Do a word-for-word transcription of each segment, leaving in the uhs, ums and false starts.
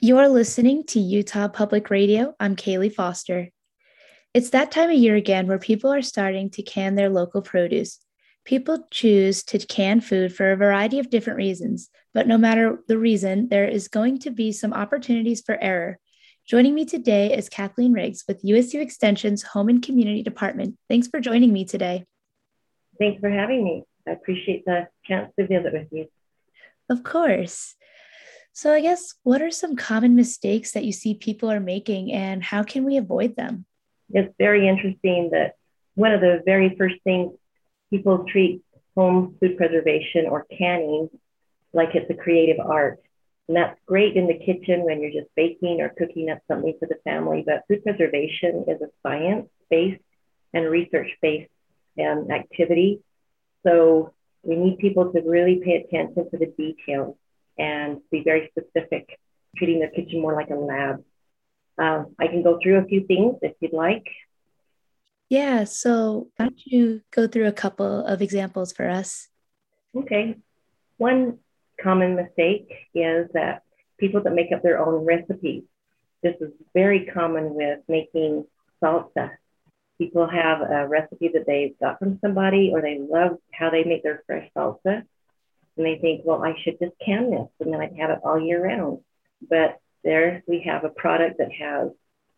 You're listening to Utah Public Radio. I'm Kaylee Foster. It's that time of year again where people are starting to can their local produce. People choose to can food for a variety of different reasons, but no matter the reason, there is going to be some opportunities for error. Joining me today is Kathleen Riggs with U S U Extension's Home and Community Department. Thanks for joining me today. Thanks for having me. I appreciate the chance to visit with you. Of course. So, I guess, what are some common mistakes that you see people are making and how can we avoid them? It's very interesting that one of the very first things people treat home food preservation or canning like it's a creative art. And that's great in the kitchen when you're just baking or cooking up something for the family. But food preservation is a science-based and research-based um, activity. So we need people to really pay attention to the details and be very specific, treating their kitchen more like a lab. Um, I can go through a few things if you'd like. Yeah, so why don't you go through a couple of examples for us? Okay. One common mistake is that people that make up their own recipes. This is very common with making salsa. People have a recipe that they got from somebody or they love how they make their fresh salsa. And they think, well, I should just can this and then I'd have it all year round. But there we have a product that has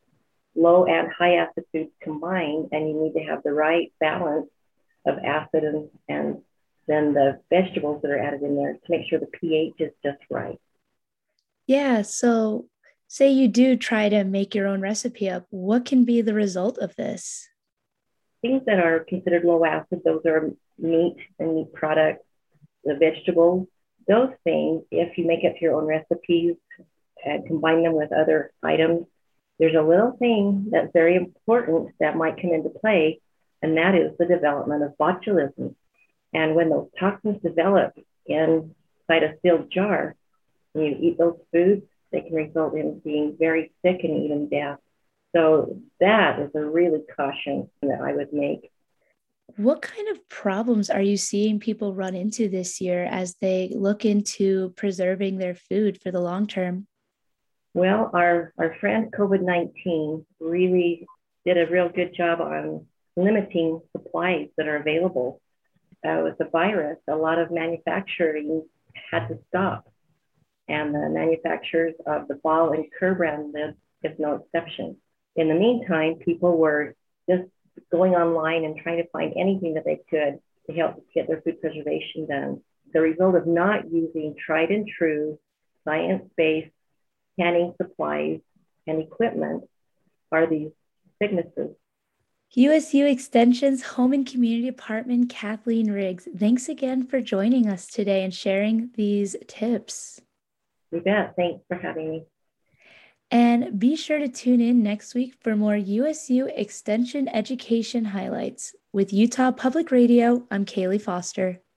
low and high acid foods combined, and you need to have the right balance of acid and, and then the vegetables that are added in there to make sure the pH is just right. Yeah, so say you do try to make your own recipe up, what can be the result of this? Things that are considered low acid, those are meat and meat products, the vegetables, those things, if you make up your own recipes and combine them with other items, there's a little thing that's very important that might come into play, and that is the development of botulism. And when those toxins develop inside a sealed jar, when you eat those foods, they can result in being very sick and even death. So that is a really caution that I would make. What kind of problems are you seeing people run into this year as they look into preserving their food for the long term? Well, our, our friend COVID nineteen really did a real good job on limiting supplies that are available. Uh, with the virus, a lot of manufacturing had to stop, and the manufacturers of the ball and cur brand lids is no exception. In the meantime, people were just going online and trying to find anything that they could to help get their food preservation done. The result of not using tried and true science-based canning supplies and equipment are these sicknesses. U S U Extension's Home and Community Department, Kathleen Riggs, thanks again for joining us today and sharing these tips. You bet. Thanks for having me. And be sure to tune in next week for more U S U Extension education highlights. With Utah Public Radio, I'm Kaylee Foster.